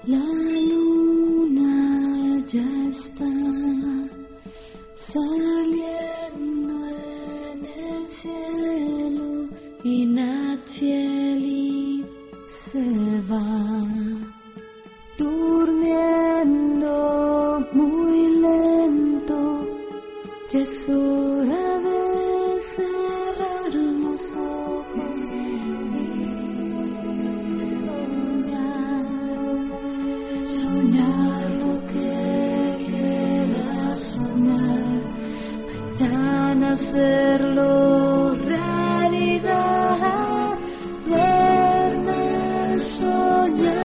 La luna ya está saliendo en el cielo y Natsieli se va durmiendo muy lento. Ya es hora de cerrar los ojos y soñar lo que quieras soñar, mañana hacerlo.